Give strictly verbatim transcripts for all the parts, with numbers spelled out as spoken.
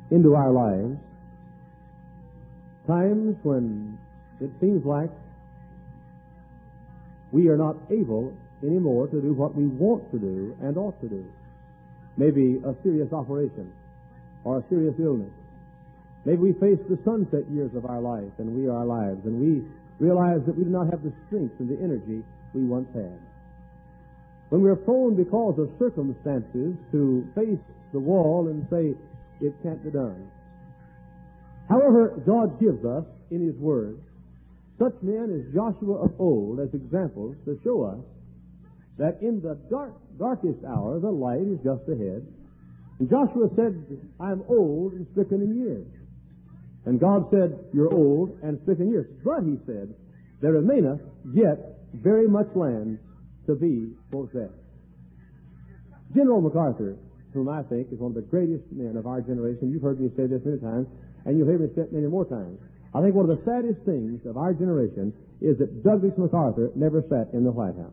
into our lives, times when it seems like we are not able anymore to do what we want to do and ought to do. Maybe a serious operation or a serious illness. Maybe we face the sunset years of our life and we are our lives, and we realize that we do not have the strength and the energy we once had. When we are prone because of circumstances to face the wall and say, it can't be done. However, God gives us in His Word such men as Joshua of old as examples to show us that in the dark, darkest hour, the light is just ahead. And Joshua said, I am old and stricken in years. And God said, you're old and stricken in years. But, He said, there remaineth yet very much land to be possessed. General MacArthur, whom I think is one of the greatest men of our generation, you've heard me say this many times, and you'll hear me say it many more times. I think one of the saddest things of our generation is that Douglas MacArthur never sat in the White House.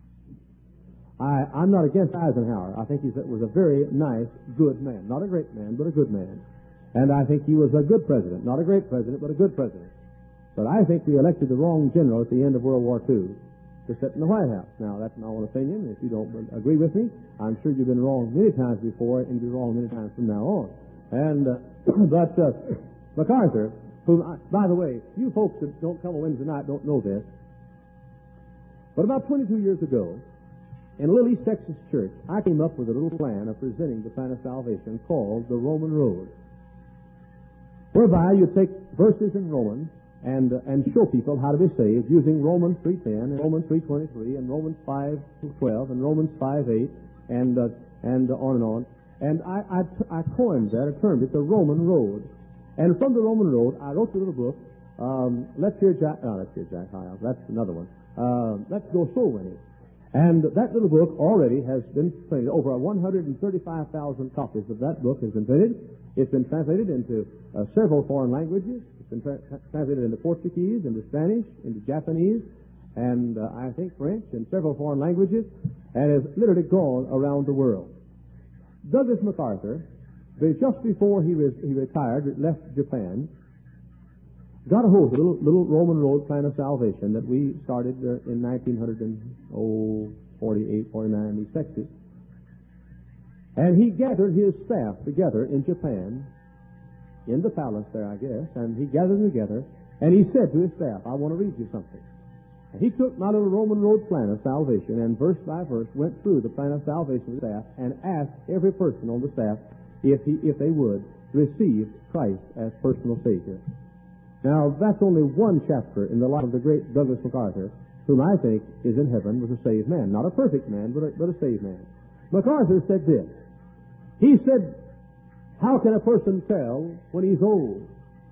I, I'm not against Eisenhower. I think he was a very nice, good man. Not a great man, but a good man. And I think he was a good president. Not a great president, but a good president. But I think we elected the wrong general at the end of World War Two to sit in the White House. Now, that's my own opinion. If you don't agree with me, I'm sure you've been wrong many times before and be wrong many times from now on. And, uh, but uh, MacArthur, whom, I, by the way, you folks that don't come on Wednesday night don't know this, but about twenty-two years ago, in a little East Texas church, I came up with a little plan of presenting the plan of salvation called the Roman Road, whereby you take verses in Romans and uh, and show people how to be saved using Romans three ten and Romans three twenty-three and Romans five twelve and Romans five eight and uh, and uh, on and on. And I, I I coined that, I termed it the Roman Road. And from the Roman Road, I wrote the little book, um, Let's Hear Jack, oh, Let's Hear Jack Hyles, that's another one, uh, Let's Go Soul Winning. And that little book already has been printed. Over one hundred thirty-five thousand copies of that book has been printed. It's been translated into uh, several foreign languages. It's been tra- translated into Portuguese, into Spanish, into Japanese, and uh, I think French, and several foreign languages, and has literally gone around the world. Douglas MacArthur, just before he, was, he retired, left Japan, got a hold of a little, little Roman Road plan of salvation that we started uh, in nineteen forty-eight, forty-nine in East Texas. And he gathered his staff together in Japan, in the palace there, I guess, and he gathered them together, and he said to his staff, I want to read you something. And he took my little Roman Road plan of salvation and verse by verse went through the plan of salvation with the staff and asked every person on the staff if he, if they would receive Christ as personal Savior. Now, that's only one chapter in the life of the great Douglas MacArthur, whom I think is in heaven was a saved man. Not a perfect man, but a, but a saved man. MacArthur said this. He said, how can a person tell when he's old?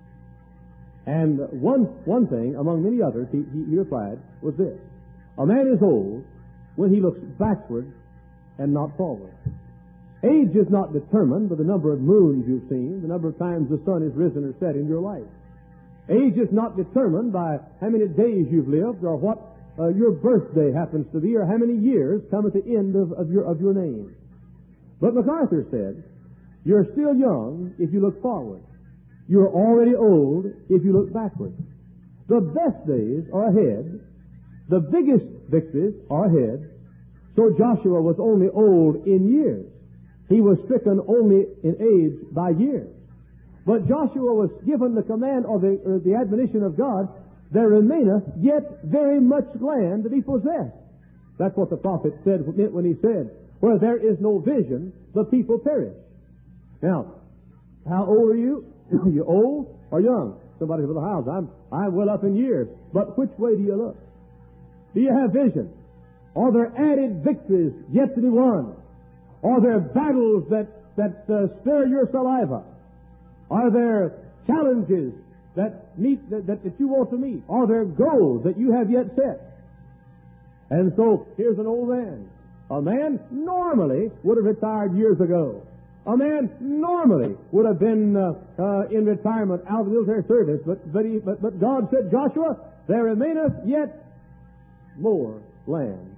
And one one thing, among many others, he, he, he replied, was this. A man is old when he looks backward and not forward. Age is not determined by the number of moons you've seen, the number of times the sun has risen or set in your life. Age is not determined by how many days you've lived or what uh, your birthday happens to be or how many years come at the end of, of, your, of your name. But MacArthur said, you're still young if you look forward. You're already old if you look backward. The best days are ahead. The biggest victories are ahead. So Joshua was only old in years. He was stricken only in age by years. But Joshua was given the command or the, or the admonition of God, there remaineth yet very much land to be possessed. That's what the prophet said when he said, where there is no vision, the people perish. Now, how old are you? Are you old or young? Somebody said, well, Hyles, I'm, I'm well up in years. But which way do you look? Do you have vision? Are there added victories yet to be won? Are there battles that, that uh, stir your saliva? Are there challenges that meet that, that, that you want to meet? Are there goals that you have yet set? And so, here's an old man. A man normally would have retired years ago. A man normally would have been uh, uh, in retirement out of the military service, but but, he, but but God said, Joshua, there remaineth yet more land,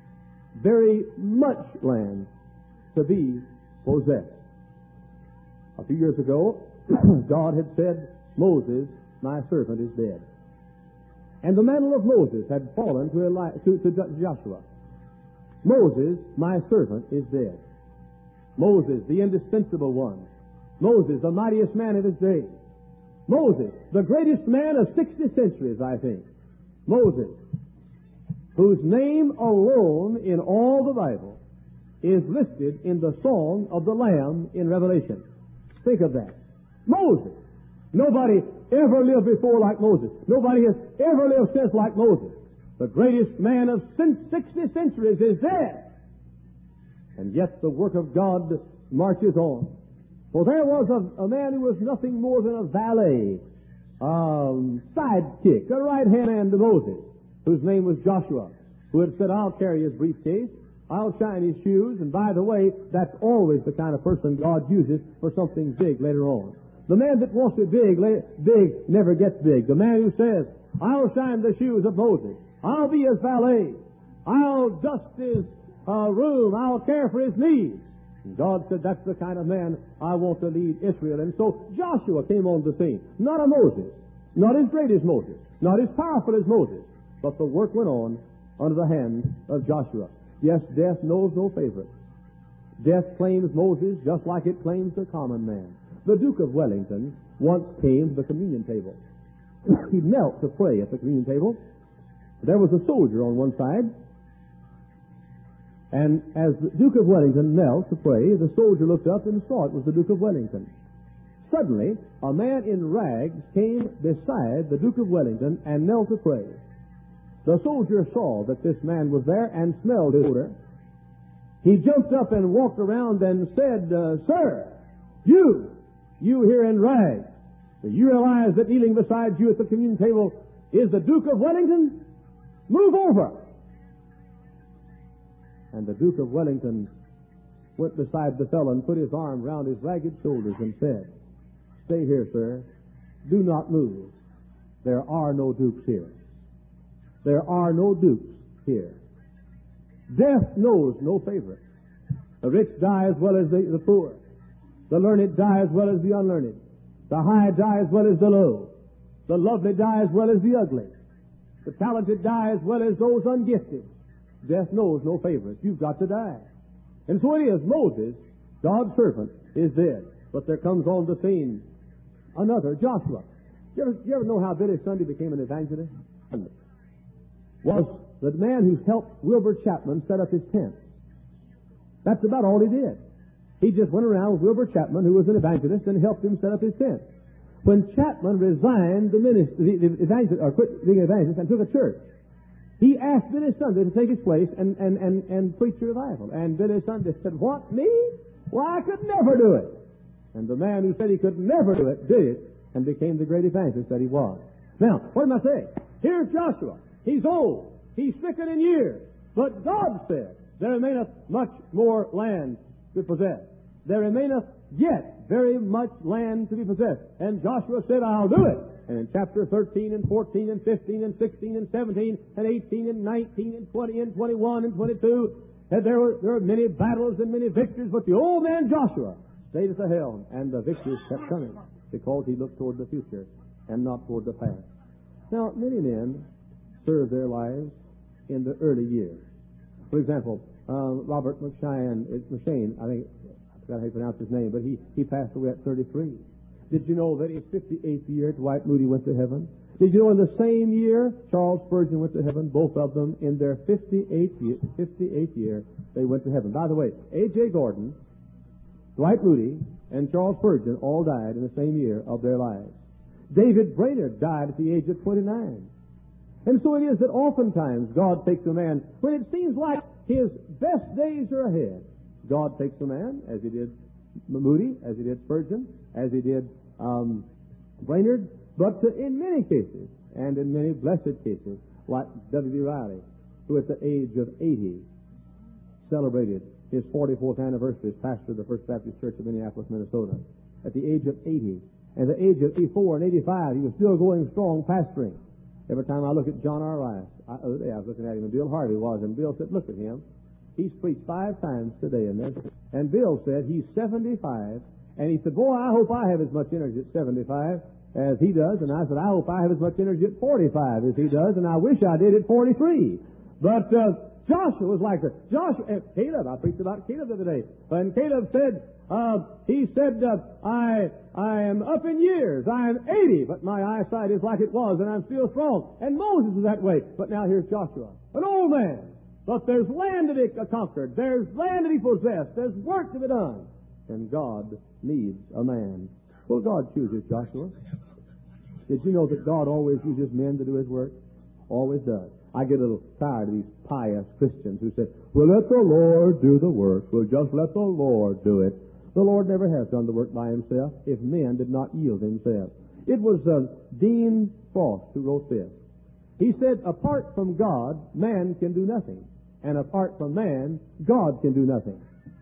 very much land to be possessed. A few years ago, God had said, Moses, my servant, is dead. And the mantle of Moses had fallen to, Eli- to, to Joshua. Moses, my servant, is dead. Moses, the indispensable one. Moses, the mightiest man of his day. Moses, the greatest man of sixty centuries, I think. Moses, whose name alone in all the Bible is listed in the Song of the Lamb in Revelation. Think of that. Moses. Nobody ever lived before like Moses. Nobody has ever lived since like Moses. The greatest man of sixty centuries is dead. And yet the work of God marches on. For there was a, a man who was nothing more than a valet, um, sidekick, a right-hand man to Moses, whose name was Joshua, who had said, I'll carry his briefcase, I'll shine his shoes, and by the way, that's always the kind of person God uses for something big later on. The man that wants it big, big never gets big. The man who says, I'll shine the shoes of Moses, I'll be his valet, I'll dust his uh, room, I'll care for his needs. And God said, that's the kind of man I want to lead Israel. And so Joshua came on the scene. Not a Moses, not as great as Moses, not as powerful as Moses, but the work went on under the hand of Joshua. Yes, death knows no favorites. Death claims Moses just like it claims the common man. The Duke of Wellington once came to the communion table. He knelt to pray at the communion table. There was a soldier on one side, and as the Duke of Wellington knelt to pray, the soldier looked up and saw it was the Duke of Wellington. Suddenly, a man in rags came beside the Duke of Wellington and knelt to pray. The soldier saw that this man was there and smelled his odor. He jumped up and walked around and said, uh, Sir, you, you here in rags, do you realize that kneeling beside you at the communion table is the Duke of Wellington? Move over. And the Duke of Wellington went beside the fellow and put his arm round his ragged shoulders and said, Stay here, sir. Do not move. There are no dukes here. There are no dukes here. Death knows no favorite. The rich die as well as the, the poor. The learned die as well as the unlearned. The high die as well as the low. The lovely die as well as the ugly. The talented die as well as those ungifted. Death knows no favorites. You've got to die. And so it is. Moses, God's servant, is dead. But there comes on the scene another, Joshua. You ever, you ever know how Billy Sunday became an evangelist? Was the man who helped Wilbur Chapman set up his tent. That's about all he did. He just went around with Wilbur Chapman, who was an evangelist, and helped him set up his tent. When Chapman resigned the ministry, the, the evangelist, or quit being an evangelist and took a church, he asked Billy Sunday to take his place and, and, and, and preach a revival. And Billy Sunday said, What, me? Why, I could never do it. And the man who said he could never do it, did it, and became the great evangelist that he was. Now, what am I saying? Here's Joshua. He's old. He's stricken in years. But God said, There remaineth much more land to possess. There remaineth yet very much land to be possessed. And Joshua said, I'll do it. And in chapter thirteen and fourteen and fifteen and sixteen and seventeen and eighteen and nineteen and twenty and twenty-one and twenty-two, and there were, there were many battles and many victories, but the old man Joshua stayed at the helm, and the victories kept coming because he looked toward the future and not toward the past. Now, many men serve their lives in the early years. For example, um, Robert McShane, McShane, I think, I forgot how you pronounce his name, but he, he passed away at thirty-three. Did you know that in his fifty-eighth year, Dwight Moody went to heaven? Did you know in the same year, Charles Spurgeon went to heaven? Both of them, in their fifty-eighth year, fifty-eighth year, they went to heaven. By the way, A J Gordon, Dwight Moody, and Charles Spurgeon all died in the same year of their lives. David Brainerd died at the age of twenty-nine. And so it is that oftentimes God takes a man, when it seems like his best days are ahead, God takes a man, as he did Moody, as he did Spurgeon, as he did um, Brainerd, but uh, in many cases, and in many blessed cases, like W B Riley, who at the age of eighty celebrated his forty-fourth anniversary as pastor of the First Baptist Church of Minneapolis, Minnesota. At the age of eighty. At the age of eighty-four and eighty-five, he was still going strong pastoring. Every time I look at John R. Rice, I, the other day I was looking at him, and Bill Harvey was, and Bill said, look at him. He's preached five times today in this. And Bill said he's seventy-five, And he said, boy, I hope I have as much energy at seventy-five as he does. And I said, I hope I have as much energy at forty-five as he does, and I wish I did at forty-three. But uh, Joshua was like that. Joshua, and Caleb, I preached about Caleb the other day. And Caleb said, uh, he said, uh, I I am up in years. I am eighty, but my eyesight is like it was, and I'm still strong. And Moses is that way. But now here's Joshua, an old man. But there's land to be conquered. There's land to be possessed. There's work to be done. And God needs a man. Well, God chooses Joshua. Did you know that God always uses men to do His work? Always does. I get a little tired of these pious Christians who say, well, let the Lord do the work. We'll just let the Lord do it. The Lord never has done the work by Himself if men did not yield themselves. It was uh, Dean Frost who wrote this. He said, apart from God, man can do nothing. And apart from man, God can do nothing.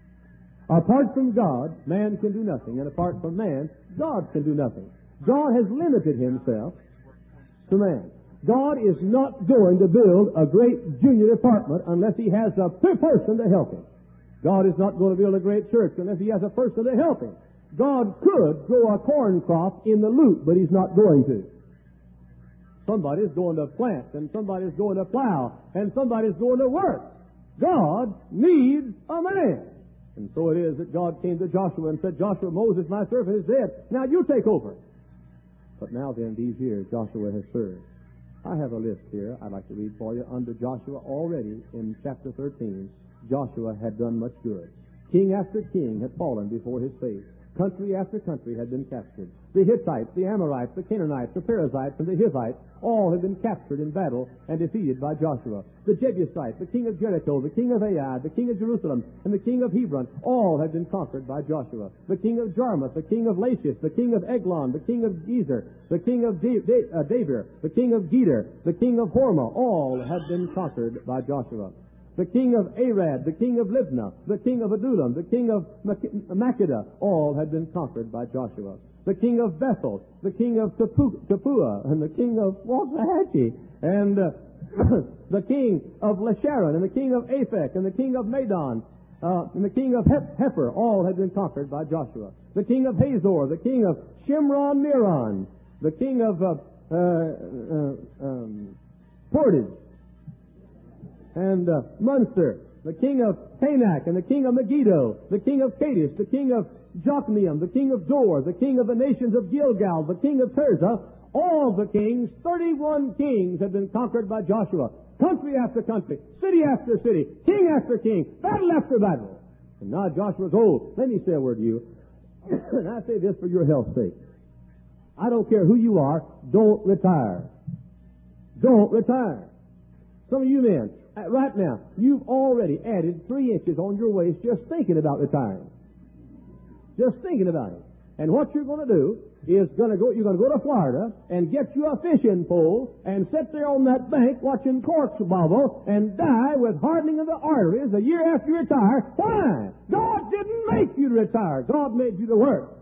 Apart from God, man can do nothing. And apart from man, God can do nothing. God has limited Himself to man. God is not going to build a great junior department unless He has a person to help Him. God is not going to build a great church unless He has a person to help Him. God could grow a corn crop in the loop, but He's not going to. Somebody's going to plant, and somebody's going to plow, and somebody's going to work. God needs a man. And so it is that God came to Joshua and said, Joshua, Moses, my servant, is dead. Now you take over. But now then, these years Joshua has served. I have a list here I'd like to read for you. Under Joshua, already in chapter thirteen, Joshua had done much good. King after king had fallen before his face. Country after country had been captured. The Hittites, the Amorites, the Canaanites, the Perizzites, and the Hivites all had been captured in battle and defeated by Joshua. The Jebusites, the king of Jericho, the king of Ai, the king of Jerusalem, and the king of Hebron all had been conquered by Joshua. The king of Jarmuth, the king of Lachish, the king of Eglon, the king of Gezer, the king of da- da- uh, Debir, the king of Geder, the king of Hormah, all had been conquered by Joshua. The king of Arad, the king of Libnah, the king of Adullam, the king of Makkedah, all had been conquered by Joshua. The king of Bethel, the king of Tapua, and the king of Waxahachie, and uh, the king of Lasharon, and the king of Aphek, and the king of Madon, uh, and the king of Hep- Hefer, all had been conquered by Joshua. The king of Hazor, the king of Shimron Miron, the king of uh, uh, uh, um, Portage, and uh, Munster, the king of Tanak, and the king of Megiddo, the king of Kadesh, the king of Jokneam, the king of Dor, the king of the nations of Gilgal, the king of Tirzah, all the kings, thirty-one kings, had been conquered by Joshua. Country after country, city after city, king after king, battle after battle. And now Joshua's old. Let me say a word to you. And I say this for your health's sake. I don't care who you are, don't retire. Don't retire. Some of you men, right now, you've already added three inches on your waist just thinking about retiring. Just thinking about it. And what you're going to do is going to go, you're going to go to Florida and get you a fishing pole and sit there on that bank watching corks bobble and die with hardening of the arteries a year after you retire. Why? God didn't make you to retire. God made you to work.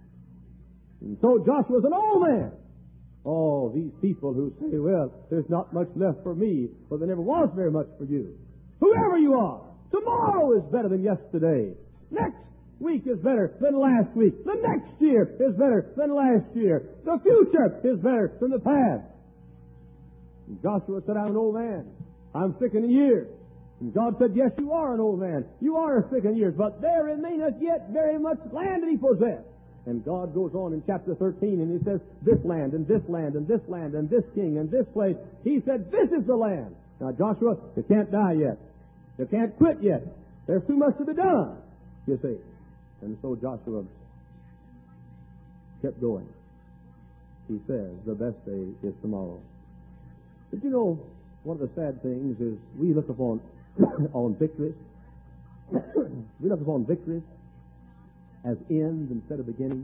And so Joshua's an old man. Oh, these people who say, well, there's not much left for me. Well, there never was very much for you. Whoever you are, tomorrow is better than yesterday. Next week is better than last week. The next year is better than last year. The future is better than the past. And Joshua said, I'm an old man. I'm sick in years. And God said, yes, you are an old man. You are sick in years, but there remaineth yet very much land to be possessed. And God goes on in chapter thirteen and He says, this land and this land and this land and this king and this place. He said, this is the land. Now, Joshua, you can't die yet. You can't quit yet. There's too much to be done, you see. And so Joshua kept going. He says, the best day is tomorrow. But you know, one of the sad things is we look upon on victories. we look upon victories as ends instead of beginnings.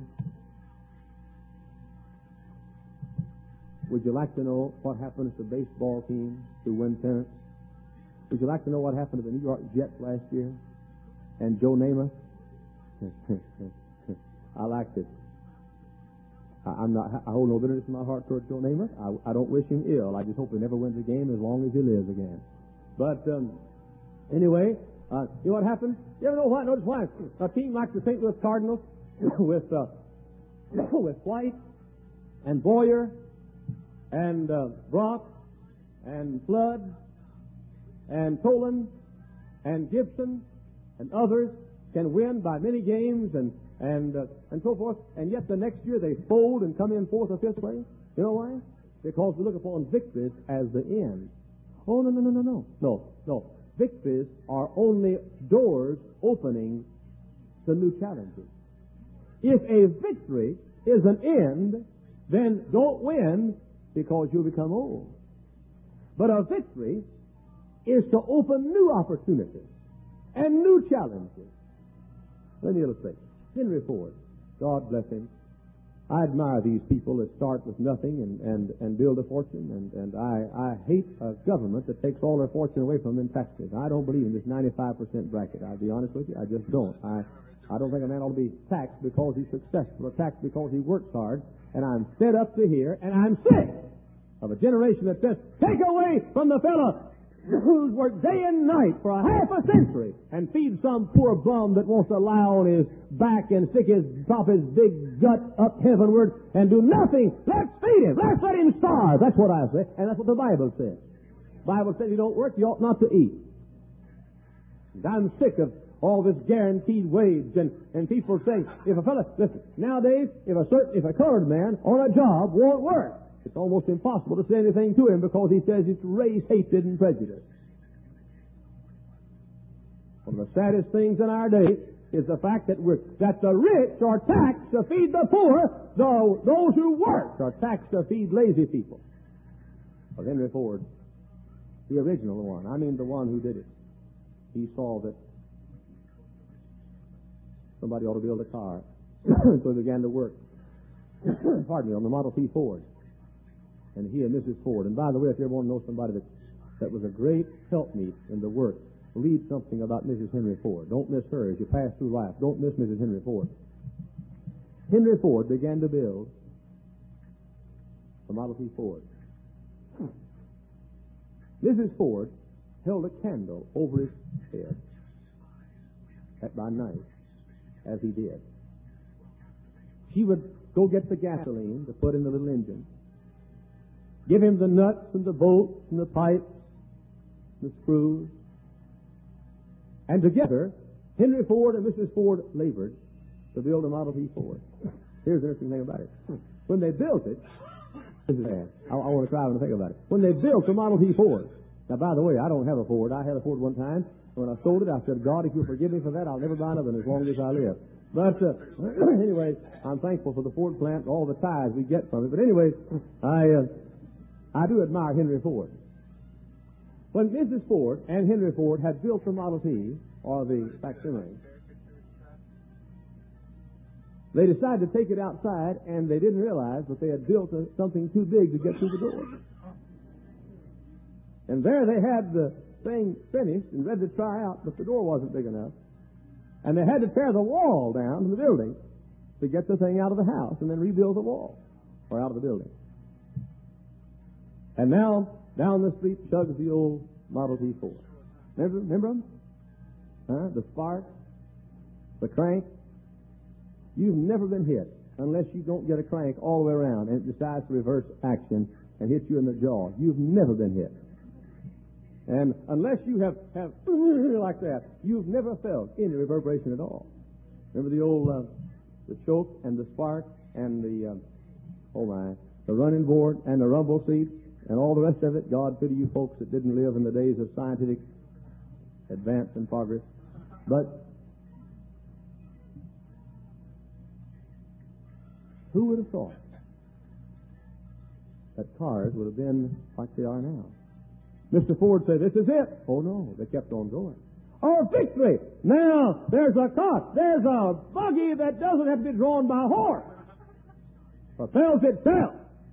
Would you like to know what happens to baseball teams who win pennants? Would you like to know what happened to the New York Jets last year and Joe Namath? I liked it. I, I'm not. I hold no bitterness in my heart toward Joe Namath. I, I don't wish him ill. I just hope he never wins a game as long as he lives again. But um, anyway, uh, you know what happened? You ever know why? Notice why a team like the Saint Louis Cardinals with uh, with White and Boyer and uh, Brock and Flood and Tolan and Gibson and others can win by many games and and uh, and so forth, and yet the next year they fold and come in fourth or fifth place. You know why? Because we look upon victories as the end. Oh, no, no, no, no, no. No, no. Victories are only doors opening to new challenges. If a victory is an end, then don't win because you'll become old. But a victory is to open new opportunities and new challenges. Let me illustrate. Henry Ford, God bless him. I admire these people that start with nothing and, and, and build a fortune, and, and I, I hate a government that takes all their fortune away from them in taxes. I don't believe in this ninety-five percent bracket. I'll be honest with you. I just don't. I, I don't think a man ought to be taxed because he's successful or taxed because he works hard, and I'm fed up to here, and I'm sick of a generation that says, take away from the fellow who's worked day and night for a half a century and feed some poor bum that wants to lie on his back and stick his prop his big gut up heavenward and do nothing. Let's feed him. Let's let him starve. That's what I say, and that's what the Bible says. The Bible says you don't work, you ought not to eat. And I'm sick of all this guaranteed wage and, and people saying, if a fellow, listen, nowadays, if a certain, if a colored man on a job won't work, it's almost impossible to say anything to him because he says it's race, hatred, and prejudice. One of the saddest things in our day is the fact that we're, that the rich are taxed to feed the poor, though those who work are taxed to feed lazy people. Well, Henry Ford, the original one, I mean the one who did it, he saw that somebody ought to build a car, so he began to work, pardon me, on the Model T Ford. And he and Missus Ford. And by the way, if you ever want to know somebody that, that was a great helpmeet in the work, read something about Missus Henry Ford. Don't miss her as you pass through life. Don't miss Missus Henry Ford. Henry Ford began to build the Model T Ford. Missus Ford held a candle over his head at by night, as he did. She would go get the gasoline to put in the little engine, give him the nuts and the bolts and the pipes and the screws. And together, Henry Ford and Missus Ford labored to build a Model T Ford. Here's the interesting thing about it. When they built it, this is bad. I, I want to cry when I think about it. When they built the Model T Ford, now, by the way, I don't have a Ford. I had a Ford one time. When I sold it, I said, God, if you'll forgive me for that, I'll never buy another one as long as I live. But uh, anyway, I'm thankful for the Ford plant and all the ties we get from it. But anyway, I... Uh, I do admire Henry Ford. When Missus Ford and Henry Ford had built the Model T, or the facsimile, they decided to take it outside, and they didn't realize that they had built a, something too big to get through the door. And there they had the thing finished and ready to try out, but the door wasn't big enough. And they had to tear the wall down in the building to get the thing out of the house and then rebuild the wall, or out of the building. And now, down the street chugs the old Model T Ford. Remember, remember them? Huh? The spark, the crank. You've never been hit unless you don't get a crank all the way around and it decides to reverse action and hit you in the jaw. You've never been hit. And unless you have, have like that, you've never felt any reverberation at all. Remember the old, uh, the choke and the spark and the, um, oh my, the running board and the rumble seat? And all the rest of it, God pity you folks that didn't live in the days of scientific advance and progress. But who would have thought that cars would have been like they are now? Mister Ford said, this is it. Oh, no, they kept on going. Oh, victory! Now, there's a car. There's a buggy that doesn't have to be drawn by a horse. Propels itself.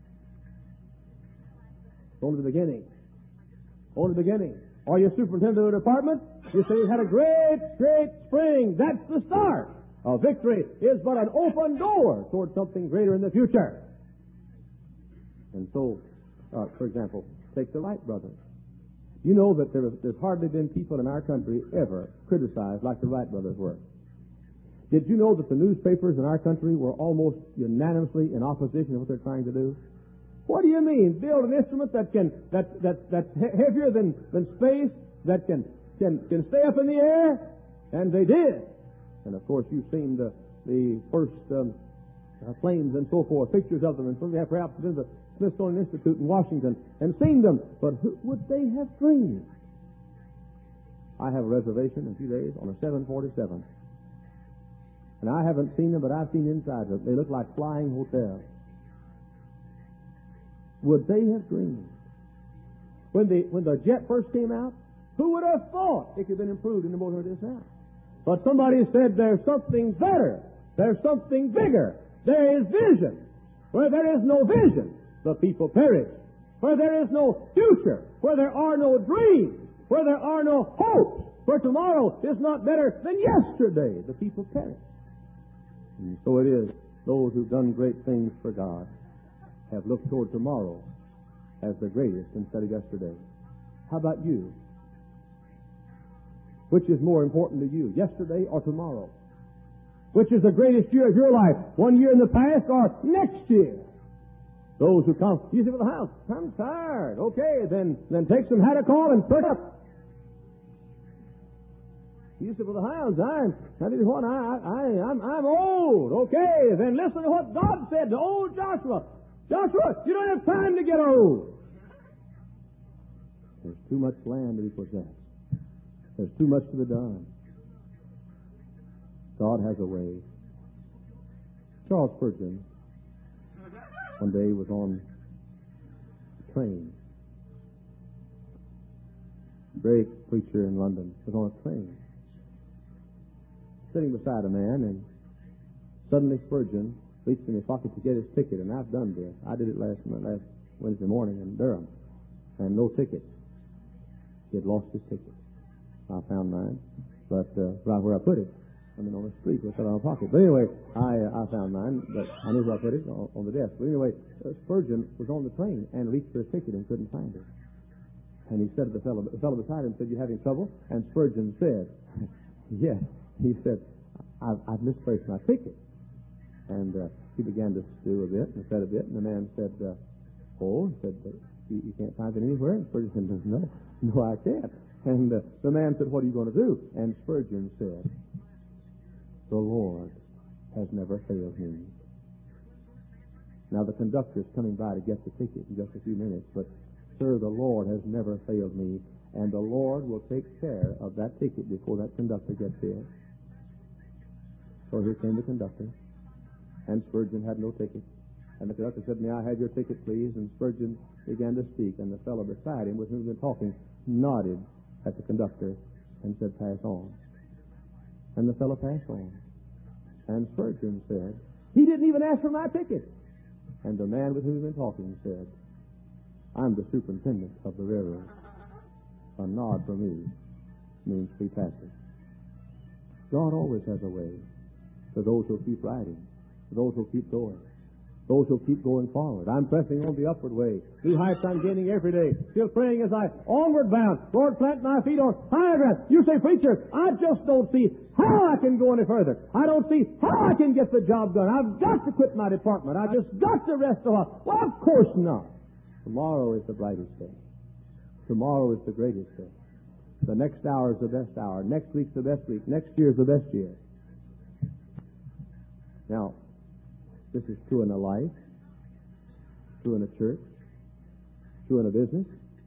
Only the beginning. Only the beginning. Are you superintendent of the department? You say you had a great, great spring. That's the start. A victory is but an open door toward something greater in the future. And so, uh, for example, take the Wright brothers. You know that there, there's hardly been people in our country ever criticized like the Wright brothers were. Did you know that the newspapers in our country were almost unanimously in opposition to what they're trying to do? What do you mean? Build an instrument that can that that that's heavier than, than space, that can can can stay up in the air? And they did. And of course, you've seen the the first um, uh, planes and so forth, pictures of them, and some of you have perhaps been to the Smithsonian Institute in Washington and seen them. But who would they have dreamed? I have a reservation in a few days on a seven forty-seven. And I haven't seen them, but I've seen inside them. They look like flying hotels. Would they have dreamed? When the when the jet first came out, who would have thought it could have been improved into more than it is now? But somebody said there's something better. There's something bigger. There is vision. Where there is no vision, the people perish. Where there is no future, where there are no dreams, where there are no hopes, where tomorrow is not better than yesterday, the people perish. And so it is, those who've done great things for God have looked toward tomorrow as the greatest instead of yesterday. How about you? Which is more important to you, yesterday or tomorrow? Which is the greatest year of your life, one year in the past or next year? Those who come, you say, for the house, I'm tired. Okay, then then take some Hadacol and put up. You say, for the house, I'm, I did what? I, I, I'm, I'm old. Okay, then listen to what God said to old Joshua. Joshua, you don't have time to get old. There's too much land to be possessed. There's too much to be done. God has a way. Charles Spurgeon one day was on a train. A great preacher in London was on a train, sitting beside a man, and suddenly Spurgeon reached in his pocket to get his ticket, and I've done this. I did it last last Wednesday morning in Durham, and no ticket. He had lost his ticket. I found mine, but uh, right where I put it. I mean, on the street, it was in my pocket. But anyway, I uh, I found mine, but I knew where I put it, on, on the desk. But anyway, uh, Spurgeon was on the train and reached for his ticket and couldn't find it. And he said to the fellow, the fellow beside him said, "You having trouble?" And Spurgeon said, "Yes." He said, I've, I've misplaced my ticket. And uh, he began to stew a bit and said a bit, and the man said, uh, "Oh," he said, you, you can't find it anywhere?" And Spurgeon said, "No, no, I can't." And uh, the man said, "What are you going to do?" And Spurgeon said, "The Lord has never failed me." Now the conductor is coming by to get the ticket in just a few minutes, but, sir, the Lord has never failed me, and the Lord will take care of that ticket before that conductor gets here. So here came the conductor, and Spurgeon had no ticket. And the conductor said, "May I have your ticket, please?" And Spurgeon began to speak, and the fellow beside him with whom he was talking nodded at the conductor and said, "Pass on." And the fellow passed on. And Spurgeon said, "He didn't even ask for my ticket." And the man with whom he was talking said, "I'm the superintendent of the railroad. A nod from me means free passage." God always has a way for those who keep riding, for those who keep going, those who keep going forward. I'm pressing on the upward way. New heights I'm gaining every day. Still praying as I onward bound. Lord, plant my feet on higher ground. You say, "Preacher, I just don't see how I can go any further. I don't see how I can get the job done. I've got to quit my department. I've just got to rest a while." Well, of course not. Tomorrow is the brightest day. Tomorrow is the greatest day. The next hour is the best hour. Next week's the best week. Next year is the best year. Now, this is true in a life, true in a church, true in a business.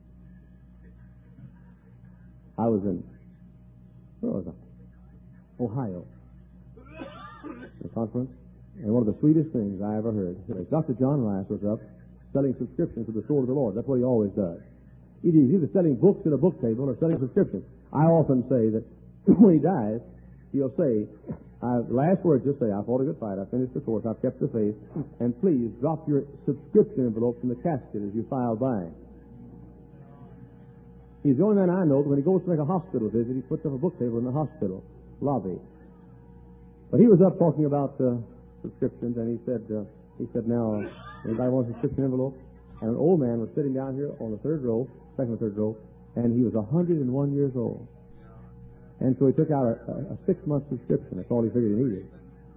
I was in, where was I? Ohio, a conference, and one of the sweetest things I ever heard. Doctor John Rice was up selling subscriptions to the Sword of the Lord. That's what he always does. He's either selling books at a book table or selling subscriptions. I often say that when he dies, he'll say, I, last words just say, "I fought a good fight, I finished the course, I've kept the faith, and please drop your subscription envelopes in the casket as you file by." He's the only man I know that when he goes to make a hospital visit, he puts up a book table in the hospital lobby. But he was up talking about uh, subscriptions, and he said, uh, he said, "Now, anybody want a subscription envelope?" And an old man was sitting down here on the third row, second or third row, and he was one hundred and one years old. And so he took out a, a, a six-month subscription. That's all he figured he needed.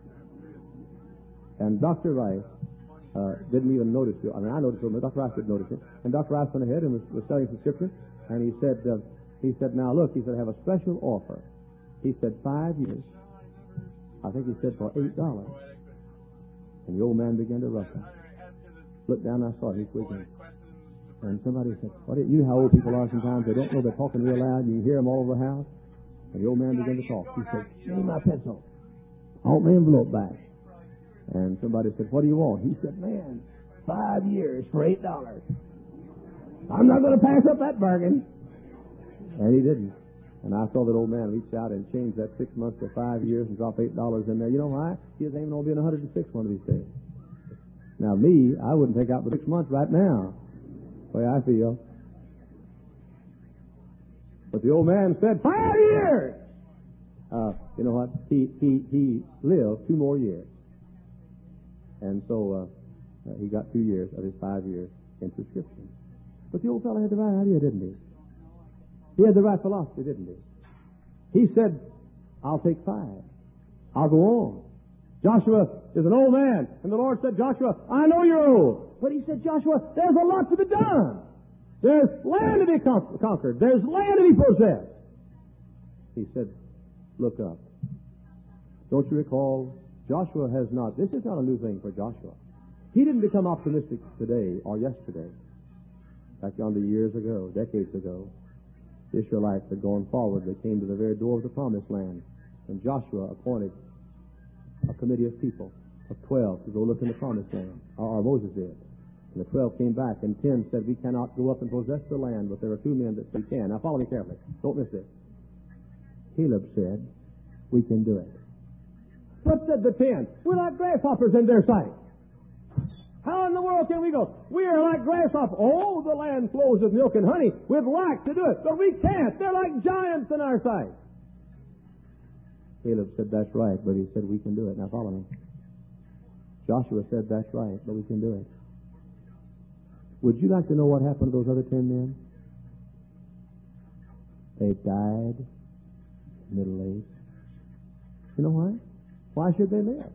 And Doctor Rice uh, didn't even notice it. I mean, I noticed it, but Doctor Rice didn't notice it. And Doctor Rice went ahead and was, was selling a subscription. And he said, uh, he said, now look, he said, I have a special offer. He said, five years. I think he said for eight dollars. And the old man began to rustle. Looked down, I saw it. He's squeaking. And somebody said, what do you, you know how old people are sometimes? They don't know they're talking real loud, and you hear them all over the house. And the old man began to talk. He said, give me my pencil. I want my envelope back. And somebody said, what do you want? He said, man, five years for eight dollars. I'm not going to pass up that bargain. And he didn't. And I saw that old man reach out and change that six months to five years and drop eight dollars in there. You know why? He was aiming on being one hundred and six one of these days. Now me, I wouldn't take out the six months right now. The way I feel. But the old man said, five years! Uh, you know what? He, he, he lived two more years. And so, uh, uh, he got two years of his five years in subscription. But the old fellow had the right idea, didn't he? He had the right philosophy, didn't he? He said, I'll take five. I'll go on. Joshua is an old man. And the Lord said, Joshua, I know you're old. But he said, Joshua, there's a lot to be done. There's land to be con- conquered. There's land to be possessed. He said, look up. Don't you recall, Joshua has not, this is not a new thing for Joshua. He didn't become optimistic today or yesterday. Back yonder years ago, decades ago, the Israelites had gone forward. They came to the very door of the promised land. And Joshua appointed a committee of people, of twelve, to go look in the promised land. Or, or Moses did. And the twelve came back, and ten said, we cannot go up and possess the land, but there are two men that we can. Now follow me carefully. Don't miss this. Caleb said, we can do it. What said the ten? We're like grasshoppers in their sight. How in the world can we go? We are like grasshoppers. Oh, the land flows with milk and honey. We'd like to do it, but we can't. They're like giants in our sight. Caleb said, that's right, but he said, we can do it. Now follow me. Joshua said, that's right, but we can do it. Would you like to know what happened to those other ten men? They died middle age. You know why? Why should they live?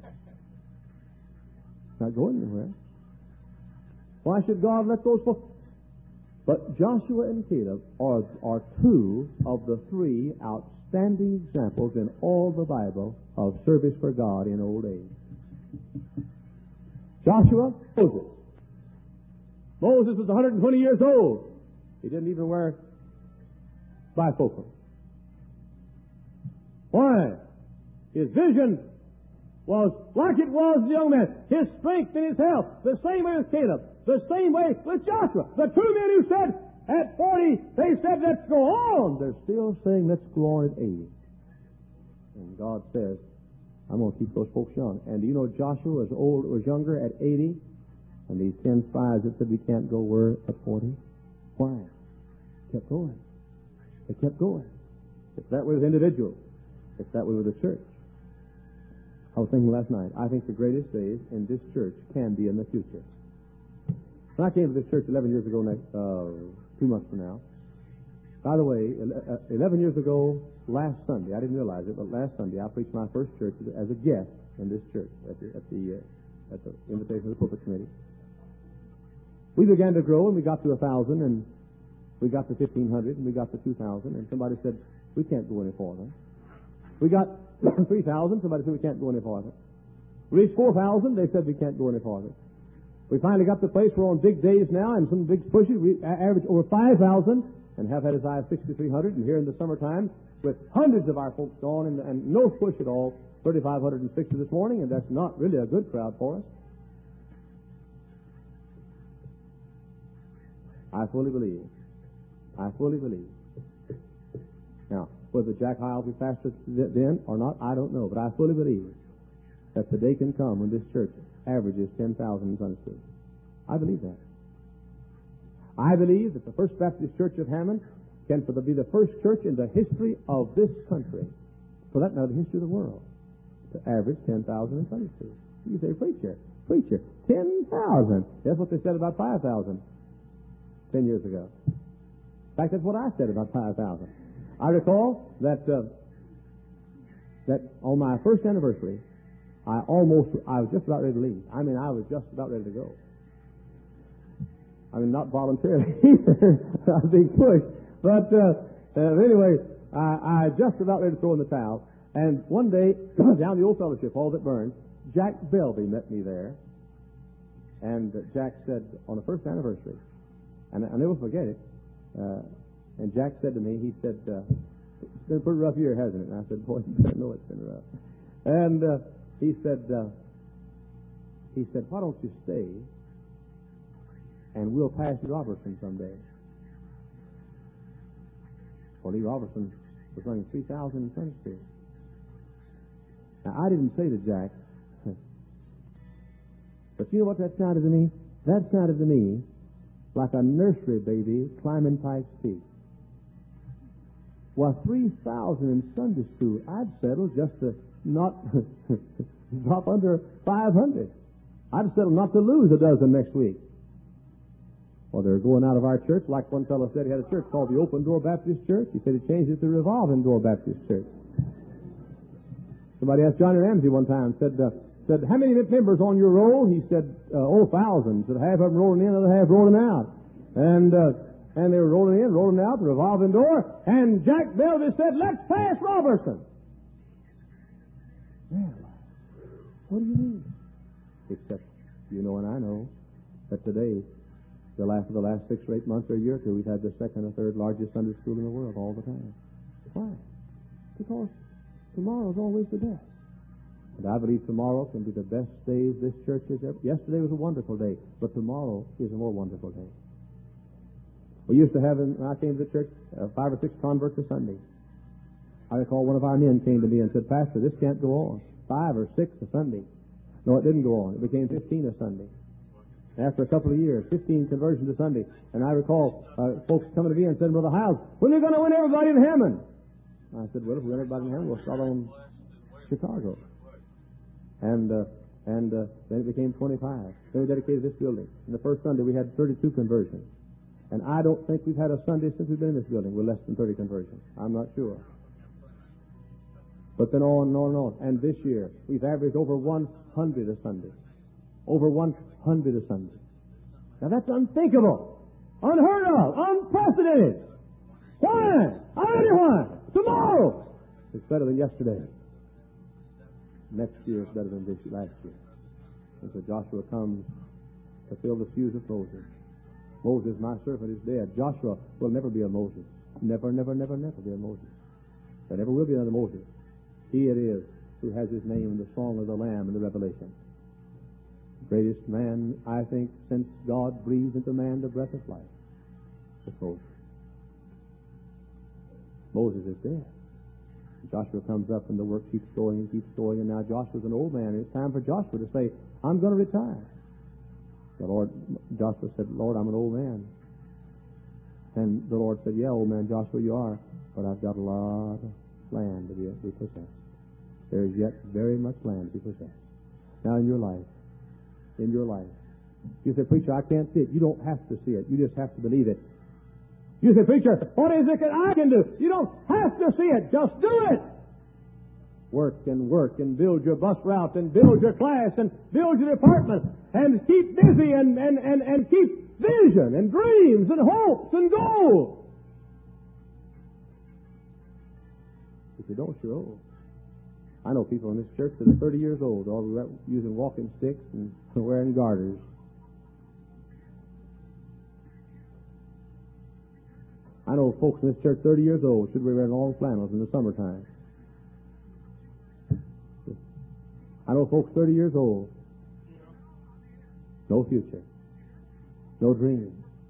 Not going anywhere. Why should God let those folks? But Joshua and Caleb are, are two of the three outstanding examples in all the Bible of service for God in old age. Joshua, Moses. Moses was one hundred twenty years old. He didn't even wear bifocals. Why? His vision was like it was the young man. His strength and his health, the same way as Caleb, the same way with Joshua. The two men who said at forty, they said, let's go on. They're still saying, let's go on at eighty. And God says, I'm going to keep those folks young. And do you know Joshua was old, was younger at eighty? And these ten spies that said we can't go were at forty. Why? Kept going. They kept going. It's that way with individuals. It's that way with the church. I was thinking last night, I think the greatest days in this church can be in the future. When I came to this church eleven years ago, next, uh, two months from now, by the way, eleven years ago, last Sunday, I didn't realize it, but last Sunday I preached my first church as a guest in this church at the, at the, uh, at the invitation of the pulpit committee. We began to grow, and we got to a thousand, and we got to fifteen hundred, and we got to two thousand, and somebody said, we can't go any farther. We got three thousand, somebody said we can't go any farther. We reached four thousand, they said we can't go any farther. We finally got to the place where on big days now, and some big pushes, we average over five thousand, and have had as high as sixty-three hundred, and here in the summertime, with hundreds of our folks gone, and, and no push at all, thirty-five hundred sixty this morning, and that's not really a good crowd for us. I fully believe. I fully believe. Now, whether Jack Hyle will be pastor then or not, I don't know. But I fully believe that the day can come when this church averages ten thousand in Sunday school. I believe that. I believe that the First Baptist Church of Hammond can be the first church in the history of this country, for that matter, the history of the world, to average ten thousand in Sunday school. You say, preacher, preacher, ten thousand. That's what they said about five thousand ten years ago. In fact, that's what I said about five thousand. I recall that uh, that on my first anniversary, I almost, I was just about ready to leave. I mean, I was just about ready to go. I mean, not voluntarily either. I was being pushed. But uh, uh, anyway, I, I just about ready to throw in the towel. And one day, down the old fellowship hall that burned, Jack Belby met me there. And uh, Jack said, on the first anniversary, and I never forget it, uh, and Jack said to me, he said, uh, it's been a pretty rough year, hasn't it? And I said, boy, you better know it's been rough. And uh, he said, uh, he said, why don't you stay, and we'll pass you Robertson someday. Well, Lee Robertson was running three thousand in Sunday school. Now, I didn't say to Jack, but you know what that sounded to me? That sounded to me like a nursery baby climbing Pike's Peak. Well, three thousand in Sunday school, I'd settle just to not drop under five hundred. I'd settle not to lose a dozen next week. Well, they're going out of our church. Like one fellow said, he had a church called the Open Door Baptist Church. He said he changed it to Revolving Door Baptist Church. Somebody asked Johnny Ramsey one time, said, uh, said, how many members on your roll? He said, uh, oh, thousands. Said, half of them rolling in, the other half rolling out. And uh, and they were rolling in, rolling out, the revolving door. And Jack Belby said, let's pass Robertson. Well, what do you mean? Except you know and I know that today, the last of the last six or eight months or a year or two, we've had the second or third largest Sunday school in the world all the time. Why? Because tomorrow's always the best. And I believe tomorrow can be the best day this church has ever. Yesterday was a wonderful day, but tomorrow is a more wonderful day. We used to have, when I came to the church, uh, five or six converts a Sunday. I recall one of our men came to me and said, Pastor, this can't go on. Five or six a Sunday. No, it didn't go on. It became fifteen a Sunday. After a couple of years, fifteen conversions a Sunday. And I recall uh, folks coming to me and said, Brother Hiles, when are you going to win everybody in Hammond? I said, well, if we win everybody in Hammond, we'll start on Chicago. And uh, and uh, then it became twenty-five. Then we dedicated this building. And the first Sunday, we had thirty-two conversions. And I don't think we've had a Sunday since we've been in this building with less than thirty conversions. I'm not sure. But then on and on and on. And this year, we've averaged over one hundred a Sunday. Over one hundred a Sunday. Now that's unthinkable, unheard of, unprecedented. Why? I don't know why. Tomorrow it's better than yesterday. Next year is better than this last year. And so Joshua comes to fill the shoes of Moses. Moses, my servant, is dead. Joshua will never be a Moses. Never, never, never, never be a Moses. There never will be another Moses. He it is who has his name in the Song of the Lamb in the Revelation. Greatest man, I think, since God breathed into man the breath of life, was Moses. Moses is dead. Joshua comes up and the work keeps going and keeps going, and now Joshua's an old man, and it's time for Joshua to say, I'm going to retire. The Lord, Joshua said, Lord, I'm an old man. And the Lord said, yeah, old man Joshua, you are, but I've got a lot of land to be, be possessed. There is yet very much land to be possessed. Now in your life, in your life. You say, preacher, I can't see it. You don't have to see it. You just have to believe it. You say, preacher, what is it that I can do? You don't have to see it. Just do it. Work and work and build your bus route and build your class and build your department and keep busy and, and, and, and keep vision and dreams and hopes and goals. If you don't, you're old. I know people in this church that are thirty years old, all using walking sticks and wearing garters. I know folks in this church thirty years old should be wearing long flannels in the summertime. I know folks thirty years old, no future, no dream.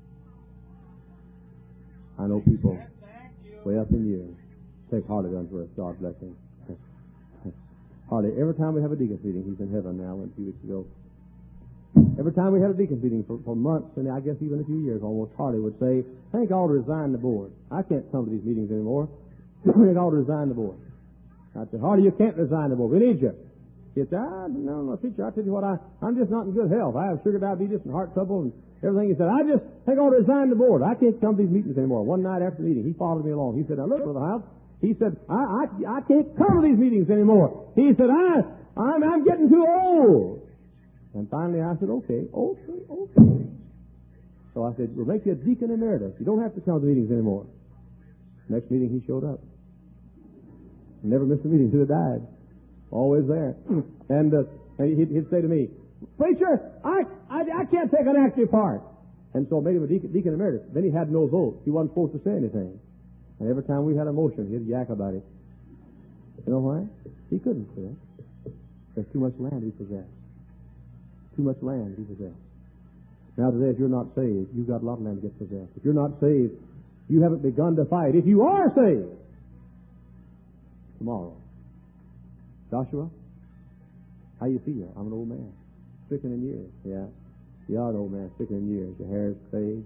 I know people way up in years. Take Harley Dunsworth, God bless him. Harley, every time we have a deacon's meeting, he's in heaven now, went a few weeks ago. Every time we had a deacon's meeting for, for months, and I guess even a few years almost, Harley would say, I think I ought to resign the board. I can't come to these meetings anymore. I think I ought to resign the board. I'd say, Harley, you can't resign the board. We need you. He'd say, ah, no, no, teacher, I tell you what, I, I'm just not in good health. I have sugar diabetes and heart trouble and everything. He said, I just think I ought to resign the board. I can't come to these meetings anymore. One night after the meeting, he followed me along. He said, now look, Brother Hiles, He said, I, I, I can't come to these meetings anymore. He said, I, I'm, I'm getting too old. And finally I said, okay, okay, okay. So I said, we'll make you a deacon emeritus. You don't have to come to the meetings anymore. Next meeting he showed up. Never missed a meeting till he died. Always there. And, uh, and he'd, he'd say to me, preacher, I, I, I can't take an active part. And so I made him a deacon, deacon emeritus. Then he had no vote. He wasn't supposed to say anything. And every time we had a motion, he'd yak about it. You know why? He couldn't say it. There's too much land he possessed. Too much land he possessed. Now today, if you're not saved, you've got a lot of land to get possessed. If you're not saved, you haven't begun to fight. If you are saved, tomorrow. Joshua, how you feel? I'm an old man, stricken in years. Yeah, you are an old man, stricken in years. Your hair is gray,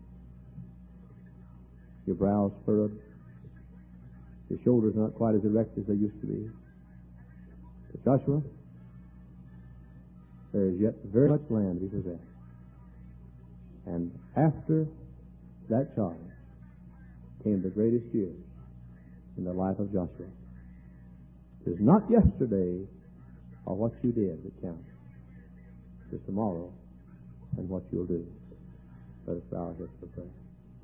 your brows furrowed, your shoulders not quite as erect as they used to be. But Joshua, there is yet very much land to be possessed. And after that charge came the greatest years in the life of Joshua. It is not yesterday or what you did that counts. It is tomorrow and what you'll do. Let us bow our heads for prayer.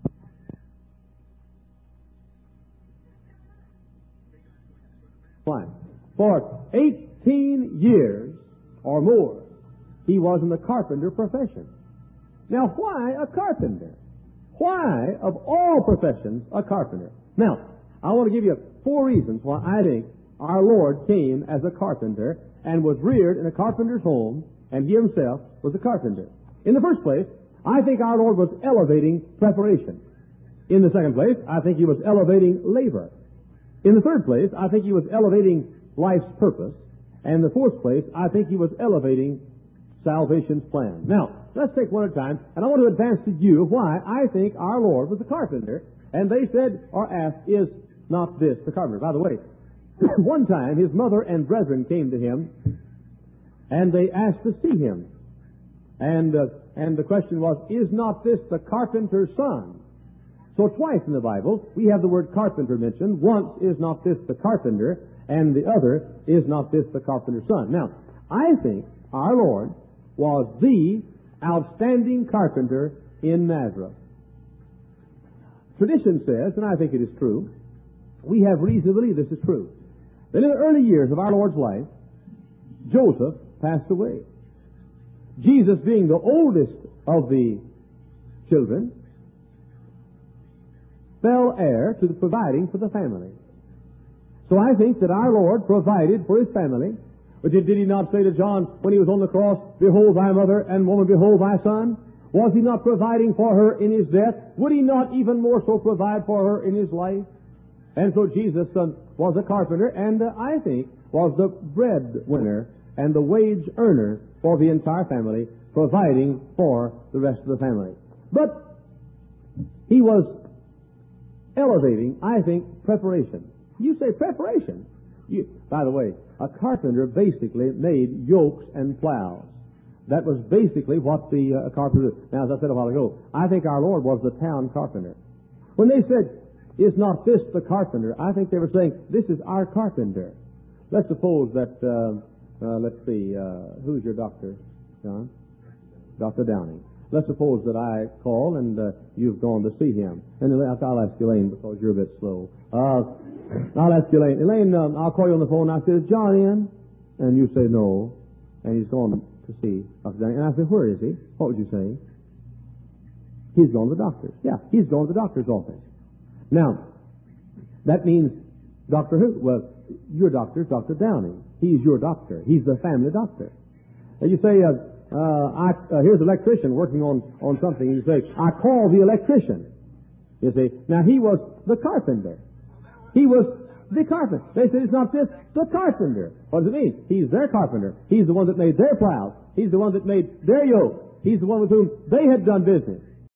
Fine. For eighteen years or more, he was in the carpenter profession. Now, why a carpenter? Why, of all professions, a carpenter? Now, I want to give you four reasons why I think our Lord came as a carpenter and was reared in a carpenter's home, and he himself was a carpenter. In the first place, I think our Lord was elevating preparation. In the second place, I think he was elevating labor. In the third place, I think he was elevating life's purpose. And in the fourth place, I think he was elevating salvation's plan. Now, let's take one at a time, and I want to advance to you why I think our Lord was a carpenter. And they said or asked, is not this the carpenter? By the way, one time his mother and brethren came to him, and they asked to see him. And, uh, and the question was, is not this the carpenter's son? So twice in the Bible, we have the word carpenter mentioned. Once, is not this the carpenter? And the other, is not this the carpenter's son? Now, I think our Lord was the outstanding carpenter in Nazareth. Tradition says, and I think it is true, we have reason to believe this is true, that in the early years of our Lord's life, Joseph passed away. Jesus, being the oldest of the children, fell heir to the providing for the family. So I think that our Lord provided for his family. But did, did he not say to John when he was on the cross, behold thy mother, and woman, behold thy son? Was he not providing for her in his death? Would he not even more so provide for her in his life? And so Jesus um, was a carpenter, and uh, I think was the breadwinner and the wage earner for the entire family, providing for the rest of the family. But he was elevating, I think, preparation. You say preparation. You, by the way, a carpenter basically made yokes and plows. That was basically what the uh, carpenter did. Now, as I said a while ago, I think our Lord was the town carpenter. When they said, is not this the carpenter? I think they were saying, this is our carpenter. Let's suppose that, uh, uh, let's see, uh, who's your doctor, John? Doctor Downing. Let's suppose that I call and uh, you've gone to see him. And I'll ask Elaine because you're a bit slow. Uh, I'll ask Elaine. Elaine, um, I'll call you on the phone. I say, is John in? And you say no. And he's gone to see Doctor Downing. And I say, where is he? What would you say? He's gone to the doctor's. Yeah, he's gone to the doctor's office. Now, that means Doctor who? Well, your doctor is Doctor Downing. He's your doctor. He's the family doctor. And you say, uh, uh, I, uh, here's an electrician working on, on something. You say, I call the electrician. You see, now he was the carpenter. He was the carpenter. They said, it's not this, the carpenter. What does it mean? He's their carpenter. He's the one that made their plows. He's the one that made their yoke. He's the one with whom they had done business.